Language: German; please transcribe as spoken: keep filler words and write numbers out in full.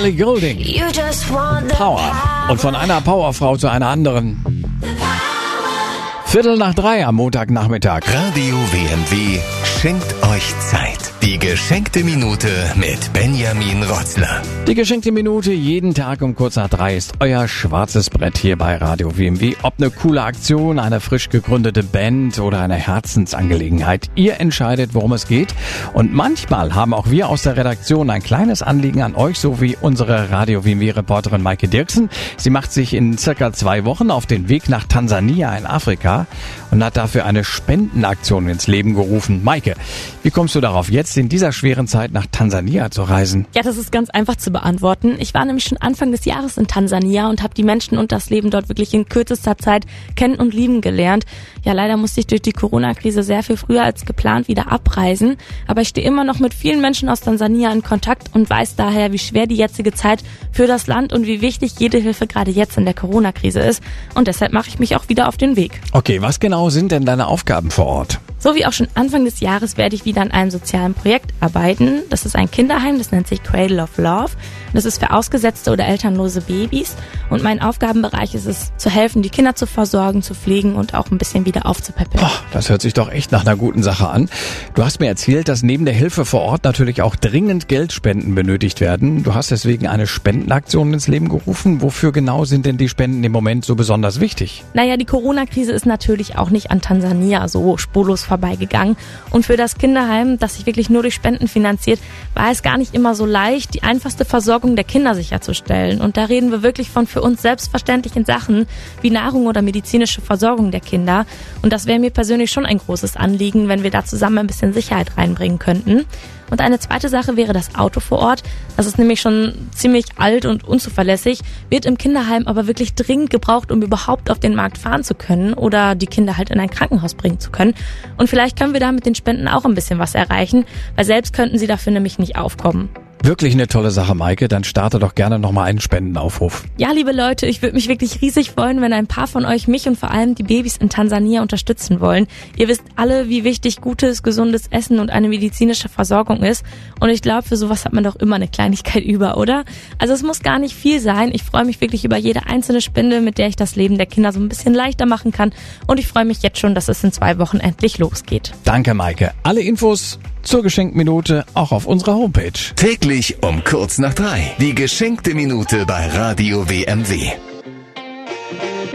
Ellie Goulding. Power. Und von einer Powerfrau zu einer anderen. Viertel nach drei am Montagnachmittag. Radio W M W schenkt euch Zeit. Die geschenkte Minute mit Benjamin Rotzler. Die geschenkte Minute jeden Tag um kurz nach drei ist euer schwarzes Brett hier bei Radio W M W. Ob eine coole Aktion, eine frisch gegründete Band oder eine Herzensangelegenheit. Ihr entscheidet, worum es geht. Und manchmal haben auch wir aus der Redaktion ein kleines Anliegen an euch, so wie unsere Radio W M W-Reporterin Maike Dirksen. Sie macht sich in circa zwei Wochen auf den Weg nach Tansania in Afrika und hat dafür eine Spendenaktion ins Leben gerufen. Maike, wie kommst du darauf, jetzt in dieser schweren Zeit nach Tansania zu reisen? Ja, das ist ganz einfach zu beantworten. Ich war nämlich schon Anfang des Jahres in Tansania und habe die Menschen und das Leben dort wirklich in kürzester Zeit kennen und lieben gelernt. Ja, leider musste ich durch die Corona-Krise sehr viel früher als geplant wieder abreisen. Aber ich stehe immer noch mit vielen Menschen aus Tansania in Kontakt und weiß daher, wie schwer die jetzige Zeit für das Land und wie wichtig jede Hilfe gerade jetzt in der Corona-Krise ist. Und deshalb mache ich mich auch wieder auf den Weg. Okay, was genau sind denn deine Aufgaben vor Ort? So wie auch schon Anfang des Jahres werde ich wieder an einem sozialen Projekt arbeiten. Das ist ein Kinderheim, das nennt sich Cradle of Love. Das ist für ausgesetzte oder elternlose Babys. Und mein Aufgabenbereich ist es, zu helfen, die Kinder zu versorgen, zu pflegen und auch ein bisschen wieder aufzupäppeln. Oh, das hört sich doch echt nach einer guten Sache an. Du hast mir erzählt, dass neben der Hilfe vor Ort natürlich auch dringend Geldspenden benötigt werden. Du hast deswegen eine Spendenaktion ins Leben gerufen. Wofür genau sind denn die Spenden im Moment so besonders wichtig? Naja, die Corona-Krise ist natürlich auch nicht an Tansania so spurlos vorbeigegangen. Und für das Kinderheim, das sich wirklich nur durch Spenden finanziert, war es gar nicht immer so leicht, die einfachste Versorgung der Kinder sicherzustellen. Und da reden wir wirklich von für uns selbstverständlichen Sachen wie Nahrung oder medizinische Versorgung der Kinder. Und das wäre mir persönlich schon ein großes Anliegen, wenn wir da zusammen ein bisschen Sicherheit reinbringen könnten. Und eine zweite Sache wäre das Auto vor Ort. Das ist nämlich schon ziemlich alt und unzuverlässig, wird im Kinderheim aber wirklich dringend gebraucht, um überhaupt auf den Markt fahren zu können oder die Kinder halt in ein Krankenhaus bringen zu können. Und vielleicht können wir da mit den Spenden auch ein bisschen was erreichen, weil selbst könnten sie dafür nämlich nicht aufkommen. Wirklich eine tolle Sache, Maike. Dann starte doch gerne nochmal einen Spendenaufruf. Ja, liebe Leute, ich würde mich wirklich riesig freuen, wenn ein paar von euch mich und vor allem die Babys in Tansania unterstützen wollen. Ihr wisst alle, wie wichtig gutes, gesundes Essen und eine medizinische Versorgung ist. Und ich glaube, für sowas hat man doch immer eine Kleinigkeit über, oder? Also es muss gar nicht viel sein. Ich freue mich wirklich über jede einzelne Spende, mit der ich das Leben der Kinder so ein bisschen leichter machen kann. Und ich freue mich jetzt schon, dass es in zwei Wochen endlich losgeht. Danke, Maike. Alle Infos zur Geschenkminute auch auf unserer Homepage. Täglich um kurz nach drei. Die geschenkte Minute bei Radio W M W.